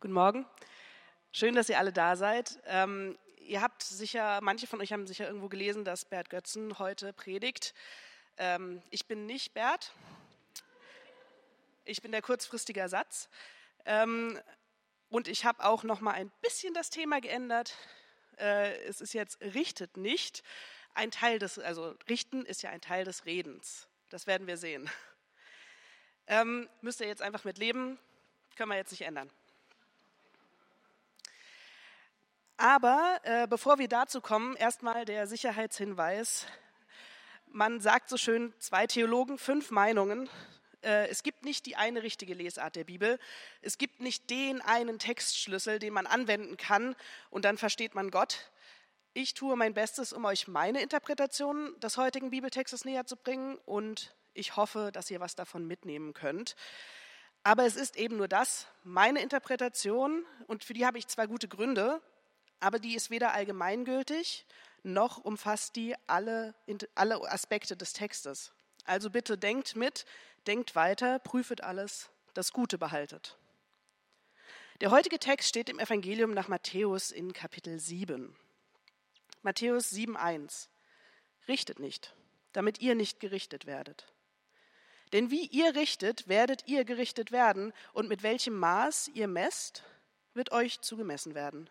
Guten Morgen. Schön, dass ihr alle da seid. Ihr habt sicher, manche von euch haben sicher irgendwo gelesen, dass Bert Götzen heute predigt. Ich bin nicht Bert. Ich bin der kurzfristige Ersatz. Und ich habe auch noch mal ein bisschen das Thema geändert. Es ist jetzt richtet nicht. Richten ist ja ein Teil des Redens. Das werden wir sehen. Müsst ihr jetzt einfach mit leben. Können wir jetzt nicht ändern. Aber bevor wir dazu kommen, erstmal der Sicherheitshinweis. Man sagt so schön, 2 Theologen, 5 Meinungen. Es gibt nicht die eine richtige Lesart der Bibel. Es gibt nicht den einen Textschlüssel, den man anwenden kann und dann versteht man Gott. Ich tue mein Bestes, um euch meine Interpretation des heutigen Bibeltextes näher zu bringen und ich hoffe, dass ihr was davon mitnehmen könnt. Aber es ist eben nur das, meine Interpretation, und für die habe ich zwar gute Gründe, aber die ist weder allgemeingültig, noch umfasst die alle Aspekte des Textes. Also bitte denkt mit, denkt weiter, prüfet alles, das Gute behaltet. Der heutige Text steht im Evangelium nach Matthäus in Kapitel 7. Matthäus 7,1. Richtet nicht, damit ihr nicht gerichtet werdet. Denn wie ihr richtet, werdet ihr gerichtet werden, und mit welchem Maß ihr messt, wird euch zugemessen werden.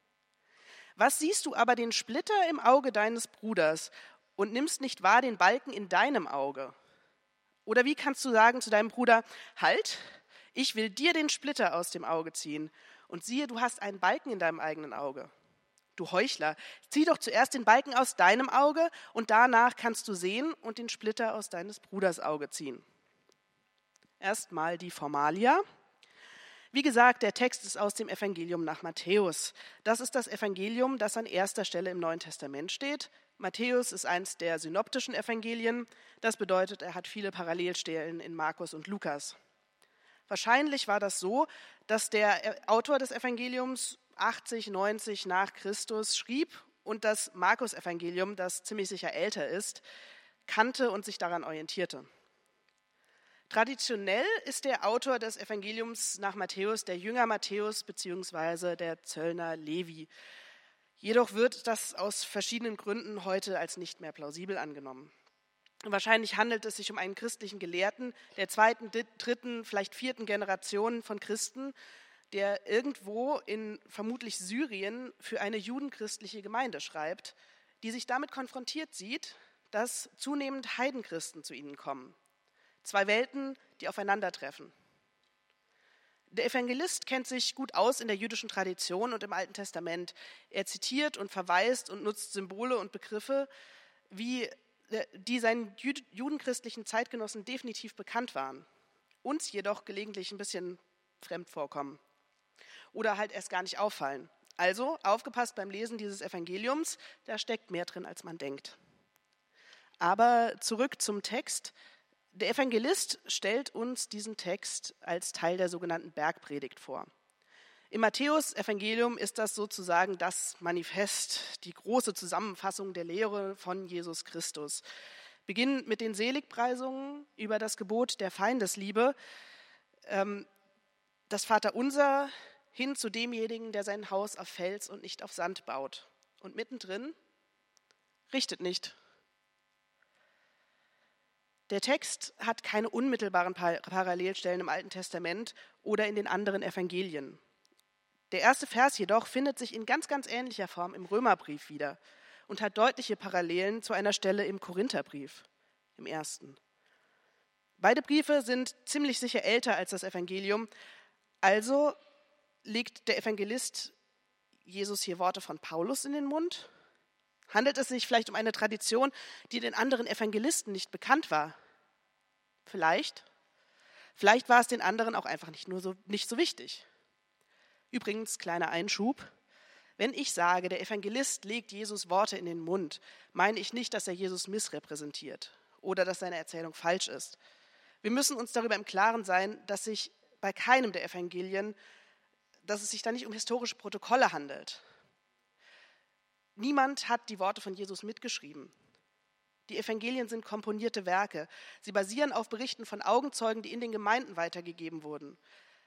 Was siehst du aber den Splitter im Auge deines Bruders und nimmst nicht wahr den Balken in deinem Auge? Oder wie kannst du sagen zu deinem Bruder, halt, ich will dir den Splitter aus dem Auge ziehen, und siehe, du hast einen Balken in deinem eigenen Auge. Du Heuchler, zieh doch zuerst den Balken aus deinem Auge, und danach kannst du sehen und den Splitter aus deines Bruders Auge ziehen. Erstmal die Formalia. Wie gesagt, der Text ist aus dem Evangelium nach Matthäus. Das ist das Evangelium, das an erster Stelle im Neuen Testament steht. Matthäus ist eines der synoptischen Evangelien. Das bedeutet, er hat viele Parallelstellen in Markus und Lukas. Wahrscheinlich war das so, dass der Autor des Evangeliums 80, 90 nach Christus schrieb und das Markus-Evangelium, das ziemlich sicher älter ist, kannte und sich daran orientierte. Traditionell ist der Autor des Evangeliums nach Matthäus der Jünger Matthäus bzw. der Zöllner Levi. Jedoch wird das aus verschiedenen Gründen heute als nicht mehr plausibel angenommen. Wahrscheinlich handelt es sich um einen christlichen Gelehrten der 2., 3., vielleicht 4. Generation von Christen, der irgendwo in vermutlich Syrien für eine judenchristliche Gemeinde schreibt, die sich damit konfrontiert sieht, dass zunehmend Heidenchristen zu ihnen kommen. 2 Welten, die aufeinandertreffen. Der Evangelist kennt sich gut aus in der jüdischen Tradition und im Alten Testament. Er zitiert und verweist und nutzt Symbole und Begriffe, die seinen judenchristlichen Zeitgenossen definitiv bekannt waren, uns jedoch gelegentlich ein bisschen fremd vorkommen oder halt erst gar nicht auffallen. Also aufgepasst beim Lesen dieses Evangeliums, da steckt mehr drin, als man denkt. Aber zurück zum Text. Der Evangelist stellt uns diesen Text als Teil der sogenannten Bergpredigt vor. Im Matthäus-Evangelium ist das sozusagen das Manifest, die große Zusammenfassung der Lehre von Jesus Christus. Beginnend mit den Seligpreisungen über das Gebot der Feindesliebe, das Vaterunser hin zu demjenigen, der sein Haus auf Fels und nicht auf Sand baut. Und mittendrin, richtet nicht. Der Text hat keine unmittelbaren Parallelstellen im Alten Testament oder in den anderen Evangelien. Der erste Vers jedoch findet sich in ganz, ganz ähnlicher Form im Römerbrief wieder und hat deutliche Parallelen zu einer Stelle im Korintherbrief, im ersten. Beide Briefe sind ziemlich sicher älter als das Evangelium, also legt der Evangelist Jesus hier Worte von Paulus in den Mund? Handelt es sich vielleicht um eine Tradition, die den anderen Evangelisten nicht bekannt war? Vielleicht. Vielleicht war es den anderen auch einfach nicht so wichtig. Übrigens, kleiner Einschub. Wenn ich sage, der Evangelist legt Jesus Worte in den Mund, meine ich nicht, dass er Jesus missrepräsentiert oder dass seine Erzählung falsch ist. Wir müssen uns darüber im Klaren sein, dass sich bei keinem der Evangelien, dass es sich da nicht um historische Protokolle handelt. Niemand hat die Worte von Jesus mitgeschrieben. Die Evangelien sind komponierte Werke. Sie basieren auf Berichten von Augenzeugen, die in den Gemeinden weitergegeben wurden.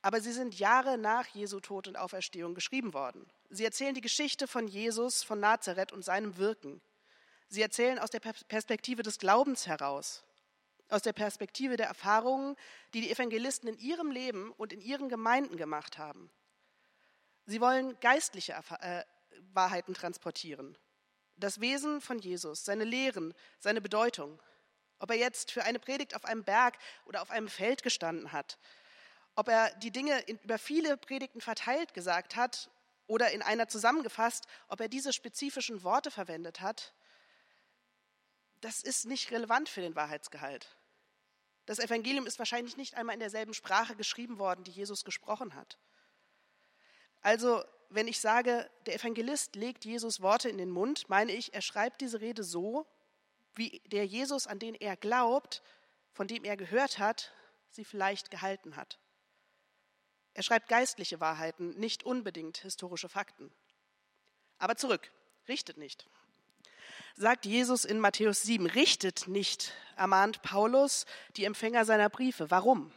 aber sie sind Jahre nach Jesu Tod und Auferstehung geschrieben worden. Sie erzählen die Geschichte von Jesus von Nazareth und seinem Wirken. Sie erzählen aus der Perspektive des Glaubens heraus, aus der Perspektive der Erfahrungen, die die Evangelisten in ihrem Leben und in ihren Gemeinden gemacht haben. Sie wollen geistliche Wahrheiten transportieren. Das Wesen von Jesus, seine Lehren, seine Bedeutung. Ob er jetzt für eine Predigt auf einem Berg oder auf einem Feld gestanden hat, ob er die Dinge über viele Predigten verteilt gesagt hat oder in einer zusammengefasst, ob er diese spezifischen Worte verwendet hat, das ist nicht relevant für den Wahrheitsgehalt. Das Evangelium ist wahrscheinlich nicht einmal in derselben Sprache geschrieben worden, die Jesus gesprochen hat. Also, wenn ich sage, der Evangelist legt Jesus Worte in den Mund, meine ich, er schreibt diese Rede so, wie der Jesus, an den er glaubt, von dem er gehört hat, sie vielleicht gehalten hat. Er schreibt geistliche Wahrheiten, nicht unbedingt historische Fakten. Aber zurück, richtet nicht. Sagt Jesus in Matthäus 7, richtet nicht, ermahnt Paulus die Empfänger seiner Briefe. Warum?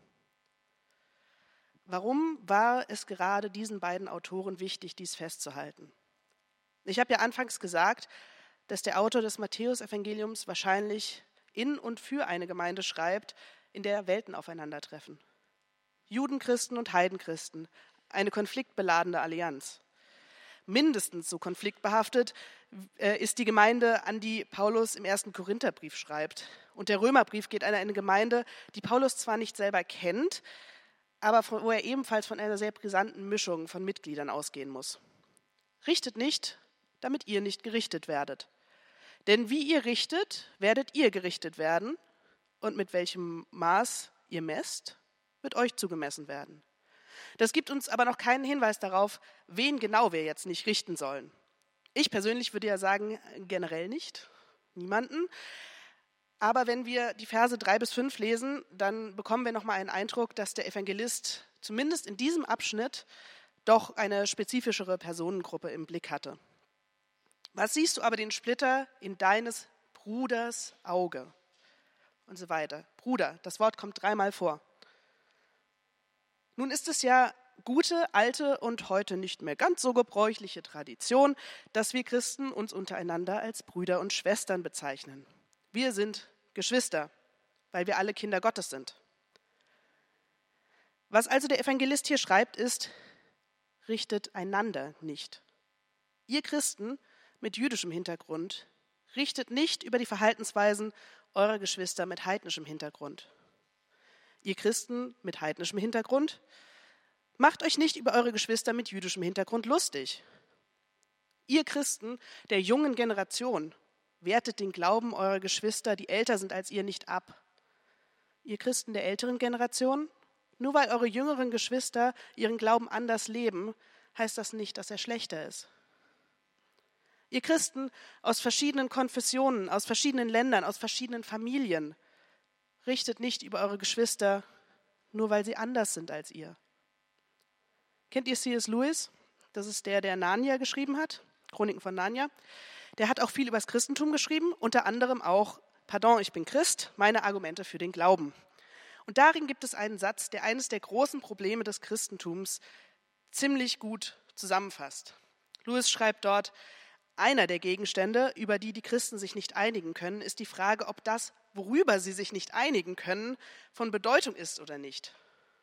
Warum war es gerade diesen beiden Autoren wichtig, dies festzuhalten? Ich habe ja anfangs gesagt, dass der Autor des Matthäus-Evangeliums wahrscheinlich in und für eine Gemeinde schreibt, in der Welten aufeinandertreffen. Judenchristen und Heidenchristen, eine konfliktbeladene Allianz. Mindestens so konfliktbehaftet ist die Gemeinde, an die Paulus im 1. Korintherbrief schreibt. Und der Römerbrief geht an eine Gemeinde, die Paulus zwar nicht selber kennt, aber wo er ebenfalls von einer sehr brisanten Mischung von Mitgliedern ausgehen muss. Richtet nicht, damit ihr nicht gerichtet werdet. Denn wie ihr richtet, werdet ihr gerichtet werden, und mit welchem Maß ihr messt, wird euch zugemessen werden. Das gibt uns aber noch keinen Hinweis darauf, wen genau wir jetzt nicht richten sollen. Ich persönlich würde ja sagen, generell nicht, niemanden. Aber wenn wir die Verse 3 bis 5 lesen, dann bekommen wir nochmal einen Eindruck, dass der Evangelist zumindest in diesem Abschnitt doch eine spezifischere Personengruppe im Blick hatte. Was siehst du aber den Splitter in deines Bruders Auge? Und so weiter. Bruder, das Wort kommt 3-mal vor. Nun ist es ja gute, alte und heute nicht mehr ganz so gebräuchliche Tradition, dass wir Christen uns untereinander als Brüder und Schwestern bezeichnen. Wir sind Geschwister, weil wir alle Kinder Gottes sind. Was also der Evangelist hier schreibt, ist, richtet einander nicht. Ihr Christen mit jüdischem Hintergrund, richtet nicht über die Verhaltensweisen eurer Geschwister mit heidnischem Hintergrund. Ihr Christen mit heidnischem Hintergrund, macht euch nicht über eure Geschwister mit jüdischem Hintergrund lustig. Ihr Christen der jungen Generation, wertet den Glauben eurer Geschwister, die älter sind als ihr, nicht ab. Ihr Christen der älteren Generation, nur weil eure jüngeren Geschwister ihren Glauben anders leben, heißt das nicht, dass er schlechter ist. Ihr Christen aus verschiedenen Konfessionen, aus verschiedenen Ländern, aus verschiedenen Familien, richtet nicht über eure Geschwister, nur weil sie anders sind als ihr. Kennt ihr C.S. Lewis? Das ist der Narnia geschrieben hat, Chroniken von Narnia. Der hat auch viel über das Christentum geschrieben, unter anderem auch, Pardon, ich bin Christ, meine Argumente für den Glauben. Und darin gibt es einen Satz, der eines der großen Probleme des Christentums ziemlich gut zusammenfasst. Lewis schreibt dort, einer der Gegenstände, über die die Christen sich nicht einigen können, ist die Frage, ob das, worüber sie sich nicht einigen können, von Bedeutung ist oder nicht.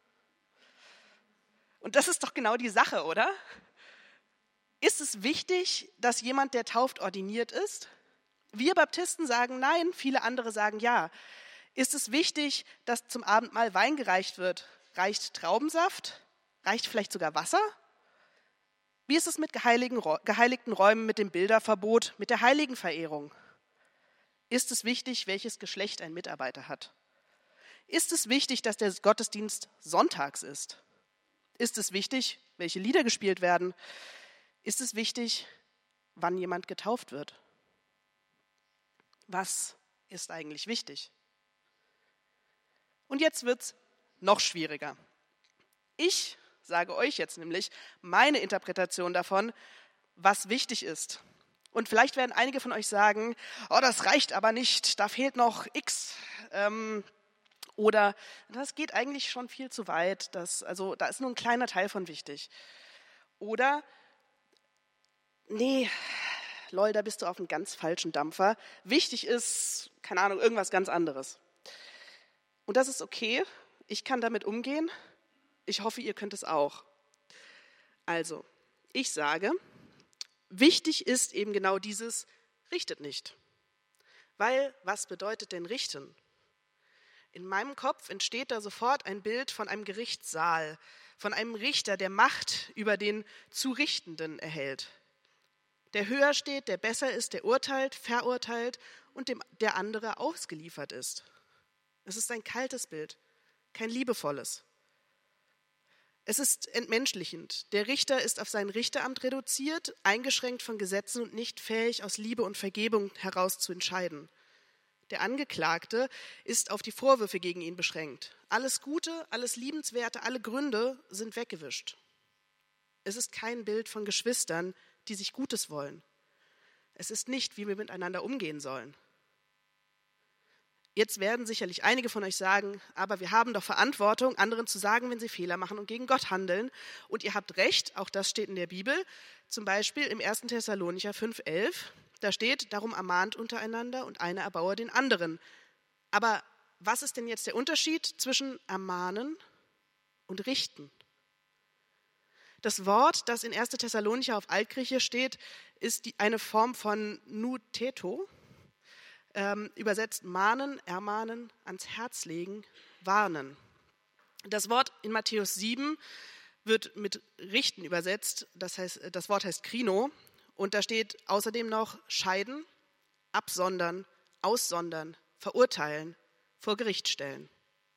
Und das ist doch genau die Sache, oder? Ist es wichtig, dass jemand, der tauft, ordiniert ist? Wir Baptisten sagen nein, viele andere sagen ja. Ist es wichtig, dass zum Abendmahl Wein gereicht wird? Reicht Traubensaft? Reicht vielleicht sogar Wasser? Wie ist es mit geheiligten Räumen, mit dem Bilderverbot, mit der Heiligenverehrung? Ist es wichtig, welches Geschlecht ein Mitarbeiter hat? Ist es wichtig, dass der Gottesdienst sonntags ist? Ist es wichtig, welche Lieder gespielt werden? Ist es wichtig, wann jemand getauft wird? Was ist eigentlich wichtig? Und jetzt wird es noch schwieriger. Ich sage euch jetzt nämlich meine Interpretation davon, was wichtig ist. Und vielleicht werden einige von euch sagen, oh, das reicht aber nicht, da fehlt noch X. Oder das geht eigentlich schon viel zu weit, also da ist nur ein kleiner Teil von wichtig. Oder nee, lol, da bist du auf einem ganz falschen Dampfer. Wichtig ist, keine Ahnung, irgendwas ganz anderes. Und das ist okay, ich kann damit umgehen. Ich hoffe, ihr könnt es auch. Also, ich sage, wichtig ist eben genau dieses, richtet nicht. Weil, was bedeutet denn richten? In meinem Kopf entsteht da sofort ein Bild von einem Gerichtssaal, von einem Richter, der Macht über den zu Richtenden erhält. Der höher steht, der besser ist, der urteilt, verurteilt und dem der andere ausgeliefert ist. Es ist ein kaltes Bild, kein liebevolles. Es ist entmenschlichend. Der Richter ist auf sein Richteramt reduziert, eingeschränkt von Gesetzen und nicht fähig, aus Liebe und Vergebung heraus zu entscheiden. Der Angeklagte ist auf die Vorwürfe gegen ihn beschränkt. Alles Gute, alles Liebenswerte, alle Gründe sind weggewischt. Es ist kein Bild von Geschwistern, die sich Gutes wollen. Es ist nicht, wie wir miteinander umgehen sollen. Jetzt werden sicherlich einige von euch sagen, aber wir haben doch Verantwortung, anderen zu sagen, wenn sie Fehler machen und gegen Gott handeln. Und ihr habt recht, auch das steht in der Bibel, zum Beispiel im 1. Thessalonicher 5,11. Da steht, darum ermahnt untereinander und einer erbaue den anderen. Aber was ist denn jetzt der Unterschied zwischen ermahnen und richten? Das Wort, das in 1. Thessalonicher auf Altgriechisch steht, ist eine Form von nuteto, übersetzt mahnen, ermahnen, ans Herz legen, warnen. Das Wort in Matthäus 7 wird mit richten übersetzt, das heißt, das Wort heißt krino. Und da steht außerdem noch scheiden, absondern, aussondern, verurteilen, vor Gericht stellen.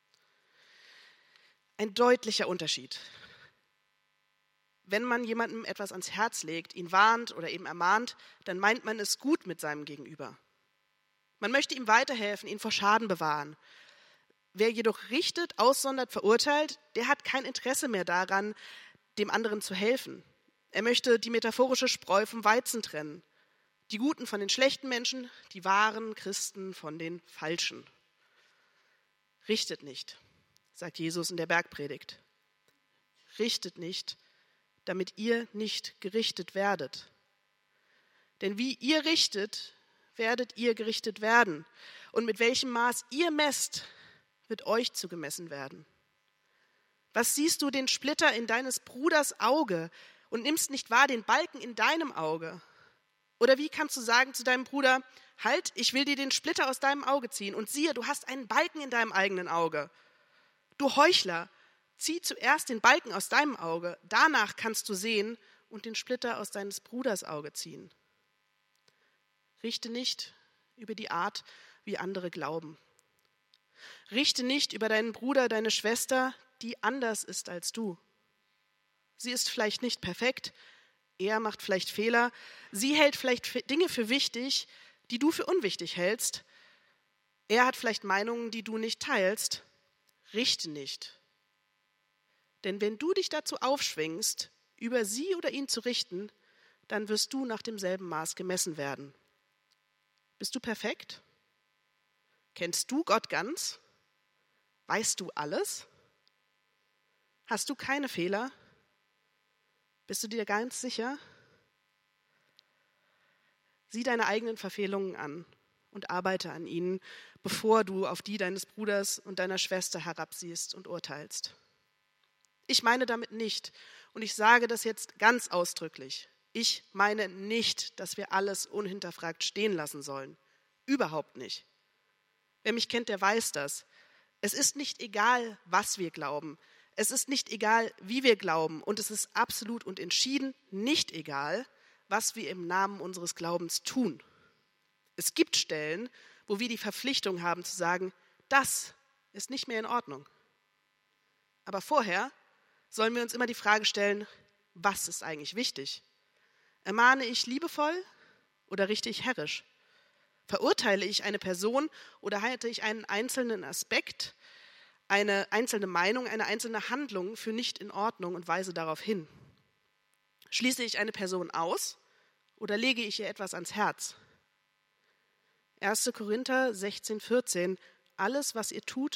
Ein deutlicher Unterschied. Wenn man jemandem etwas ans Herz legt, ihn warnt oder eben ermahnt, dann meint man es gut mit seinem Gegenüber. Man möchte ihm weiterhelfen, ihn vor Schaden bewahren. Wer jedoch richtet, aussondert, verurteilt, der hat kein Interesse mehr daran, dem anderen zu helfen. Er möchte die metaphorische Spreu vom Weizen trennen. Die Guten von den schlechten Menschen, die wahren Christen von den Falschen. Richtet nicht, sagt Jesus in der Bergpredigt. Richtet nicht, damit ihr nicht gerichtet werdet. Denn wie ihr richtet, werdet ihr gerichtet werden. Und mit welchem Maß ihr messt, wird euch zugemessen werden. Was siehst du den Splitter in deines Bruders Auge und nimmst nicht wahr den Balken in deinem Auge? Oder wie kannst du sagen zu deinem Bruder, halt, ich will dir den Splitter aus deinem Auge ziehen und siehe, du hast einen Balken in deinem eigenen Auge. Du Heuchler, zieh zuerst den Balken aus deinem Auge, danach kannst du sehen und den Splitter aus deines Bruders Auge ziehen. Richte nicht über die Art, wie andere glauben. Richte nicht über deinen Bruder, deine Schwester, die anders ist als du. Sie ist vielleicht nicht perfekt, er macht vielleicht Fehler, sie hält vielleicht Dinge für wichtig, die du für unwichtig hältst. Er hat vielleicht Meinungen, die du nicht teilst. Richte nicht. Denn wenn du dich dazu aufschwingst, über sie oder ihn zu richten, dann wirst du nach demselben Maß gemessen werden. Bist du perfekt? Kennst du Gott ganz? Weißt du alles? Hast du keine Fehler? Bist du dir ganz sicher? Sieh deine eigenen Verfehlungen an und arbeite an ihnen, bevor du auf die deines Bruders und deiner Schwester herabsiehst und urteilst. Ich meine damit nicht, und ich sage das jetzt ganz ausdrücklich, ich meine nicht, dass wir alles unhinterfragt stehen lassen sollen. Überhaupt nicht. Wer mich kennt, der weiß das. Es ist nicht egal, was wir glauben. Es ist nicht egal, wie wir glauben. Und es ist absolut und entschieden nicht egal, was wir im Namen unseres Glaubens tun. Es gibt Stellen, wo wir die Verpflichtung haben zu sagen, das ist nicht mehr in Ordnung. Aber vorher sollen wir uns immer die Frage stellen, was ist eigentlich wichtig? Ermahne ich liebevoll oder richte ich herrisch? Verurteile ich eine Person oder halte ich einen einzelnen Aspekt, eine einzelne Meinung, eine einzelne Handlung für nicht in Ordnung und weise darauf hin? Schließe ich eine Person aus oder lege ich ihr etwas ans Herz? 1. Korinther 16,14: Alles, was ihr tut,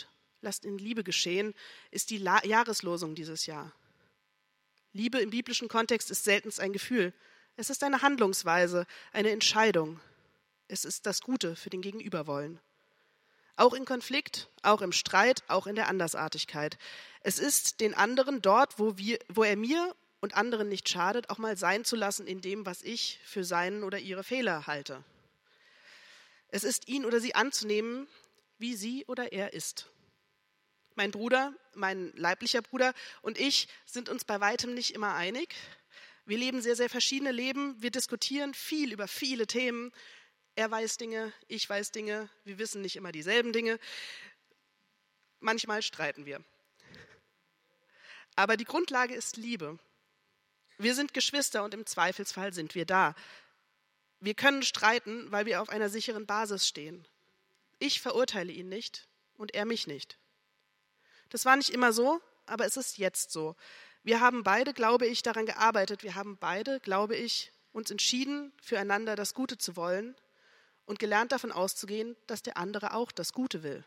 lasst in Liebe geschehen, ist die Jahreslosung dieses Jahr. Liebe im biblischen Kontext ist selten ein Gefühl. Es ist eine Handlungsweise, eine Entscheidung. Es ist das Gute für den Gegenüberwollen. Auch in Konflikt, auch im Streit, auch in der Andersartigkeit. Es ist den anderen dort, wo er mir und anderen nicht schadet, auch mal sein zu lassen in dem, was ich für seinen oder ihre Fehler halte. Es ist ihn oder sie anzunehmen, wie sie oder er ist. Mein Bruder, mein leiblicher Bruder und ich sind uns bei weitem nicht immer einig. Wir leben sehr, sehr verschiedene Leben. Wir diskutieren viel über viele Themen. Er weiß Dinge, ich weiß Dinge. Wir wissen nicht immer dieselben Dinge. Manchmal streiten wir. Aber die Grundlage ist Liebe. Wir sind Geschwister und im Zweifelsfall sind wir da. Wir können streiten, weil wir auf einer sicheren Basis stehen. Ich verurteile ihn nicht und er mich nicht. Das war nicht immer so, aber es ist jetzt so. Wir haben beide, glaube ich, daran gearbeitet. Wir haben beide, glaube ich, uns entschieden, füreinander das Gute zu wollen und gelernt davon auszugehen, dass der andere auch das Gute will.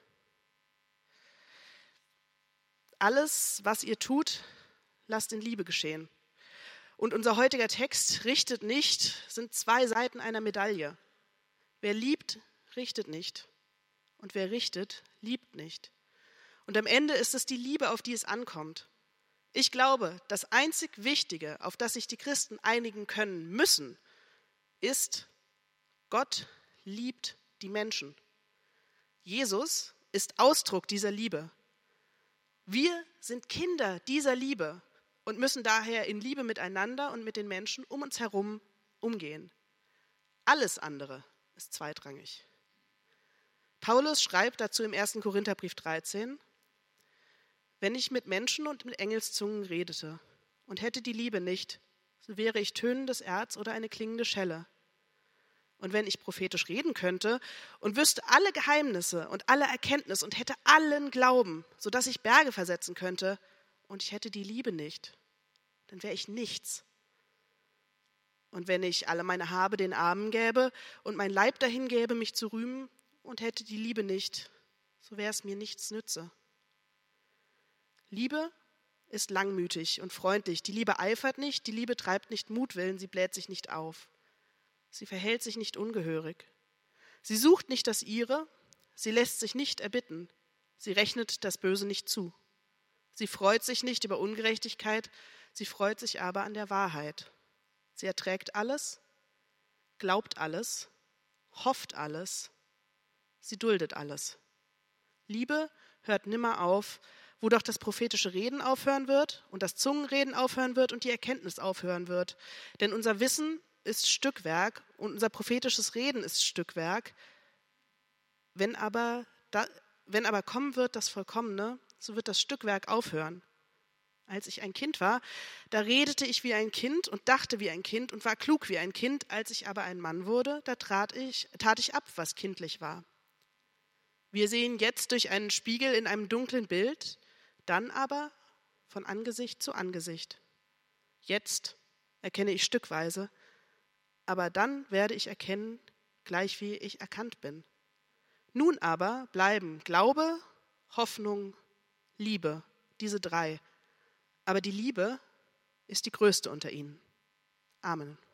Alles, was ihr tut, lasst in Liebe geschehen. Und unser heutiger Text richtet nicht, sind zwei Seiten einer Medaille. Wer liebt, richtet nicht. Und wer richtet, liebt nicht. Und am Ende ist es die Liebe, auf die es ankommt. Ich glaube, das einzig Wichtige, auf das sich die Christen einigen können müssen, ist, Gott liebt die Menschen. Jesus ist Ausdruck dieser Liebe. Wir sind Kinder dieser Liebe und müssen daher in Liebe miteinander und mit den Menschen um uns herum umgehen. Alles andere ist zweitrangig. Paulus schreibt dazu im 1. Korintherbrief 13, wenn ich mit Menschen und mit Engelszungen redete und hätte die Liebe nicht, so wäre ich tönendes Erz oder eine klingende Schelle. Und wenn ich prophetisch reden könnte und wüsste alle Geheimnisse und alle Erkenntnis und hätte allen Glauben, sodass ich Berge versetzen könnte, und ich hätte die Liebe nicht, dann wäre ich nichts. Und wenn ich alle meine Habe den Armen gäbe und mein Leib dahin gäbe, mich zu rühmen, und hätte die Liebe nicht, so wäre es mir nichts nütze. Liebe ist langmütig und freundlich. Die Liebe eifert nicht, die Liebe treibt nicht Mutwillen, sie bläht sich nicht auf. Sie verhält sich nicht ungehörig. Sie sucht nicht das Ihre, sie lässt sich nicht erbitten. Sie rechnet das Böse nicht zu. Sie freut sich nicht über Ungerechtigkeit, sie freut sich aber an der Wahrheit. Sie erträgt alles, glaubt alles, hofft alles, sie duldet alles. Liebe hört nimmer auf, wo doch das prophetische Reden aufhören wird und das Zungenreden aufhören wird und die Erkenntnis aufhören wird. Denn unser Wissen ist Stückwerk und unser prophetisches Reden ist Stückwerk. Wenn aber kommen wird das Vollkommene, so wird das Stückwerk aufhören. Als ich ein Kind war, da redete ich wie ein Kind und dachte wie ein Kind und war klug wie ein Kind. Als ich aber ein Mann wurde, da tat ich ab, was kindlich war. Wir sehen jetzt durch einen Spiegel in einem dunklen Bild, dann aber von Angesicht zu Angesicht. Jetzt erkenne ich stückweise, aber dann werde ich erkennen, gleich wie ich erkannt bin. Nun aber bleiben Glaube, Hoffnung, Liebe, diese drei. Aber die Liebe ist die größte unter ihnen. Amen.